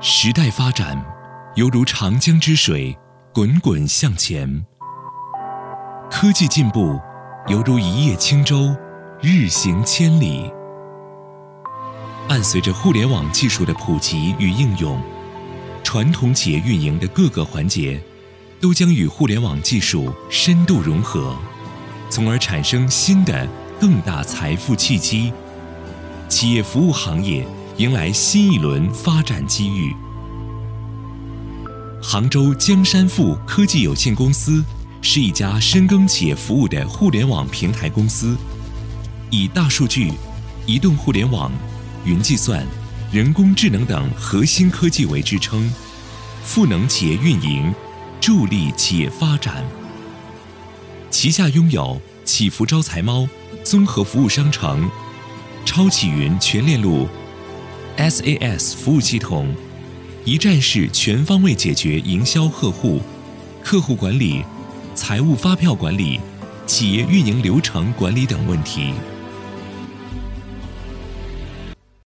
时代发展犹如长江之水，滚滚向前；科技进步犹如一叶轻舟，日行千里。伴随着互联网技术的普及与应用，传统企业运营的各个环节都将与互联网技术深度融合，从而产生新的更大财富契机。企业服务行业迎来新一轮发展机遇。杭州江山富科技有限公司是一家深耕企业服务的互联网平台公司，以大数据、移动互联网、云计算、人工智能等核心科技为支撑，赋能企业运营，助力企业发展。旗下拥有祈福招财猫综合服务商城、超启云全链路、SAS 服务系统，一站式全方位解决营销客户管理、财务发票管理、企业运营流程管理等问题。